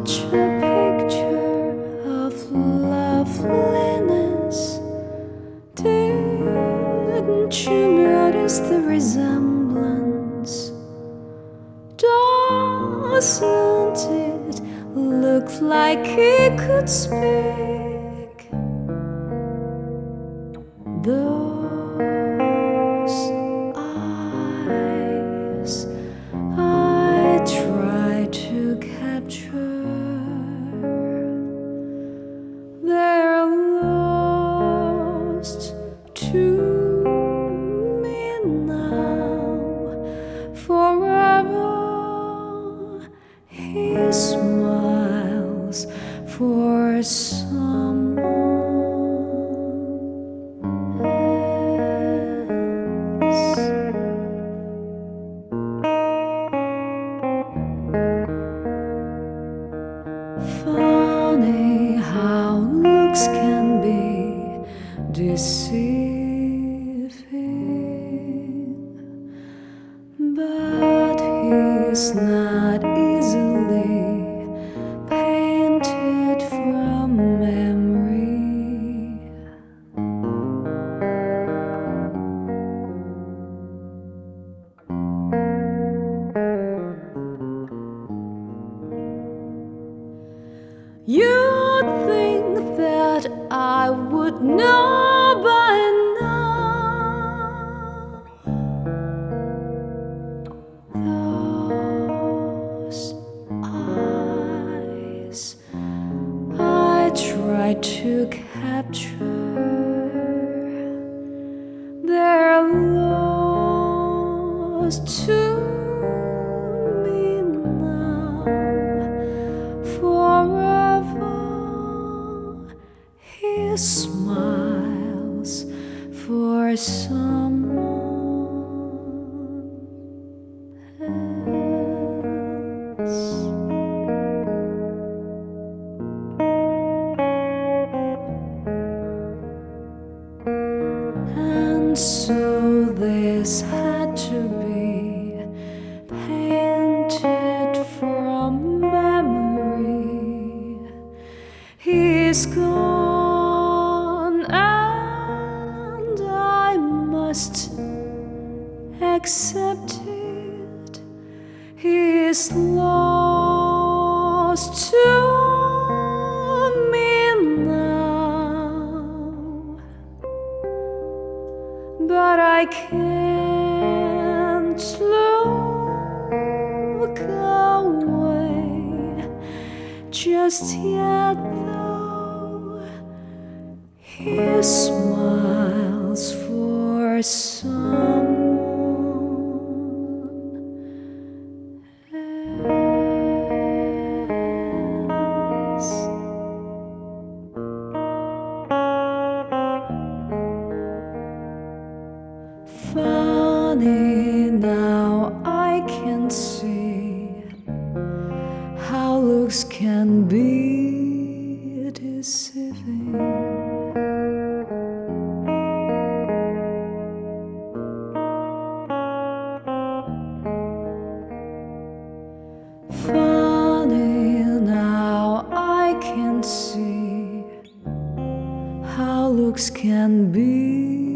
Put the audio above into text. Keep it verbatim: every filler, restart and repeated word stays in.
such a picture of loveliness. Didn't you notice the resemblance? Doesn't it look like he could speak? Those eyes I try to capture, they're lost to me now. Forever he smiles for someone else. Funny how looks can be deceiving, but he's not easily painted from memory. You'd think that I would know by now. Those eyes I try to capture, they're lost to me now. Forever he smiles for someone else. And so this had to be painted from memory. He's gone and I must accept it. He's lost to me now, but I can't look away just yet, though he smiles for someone else. Funny, now I can see how looks can be deceiving. Funny, now I can see how looks can be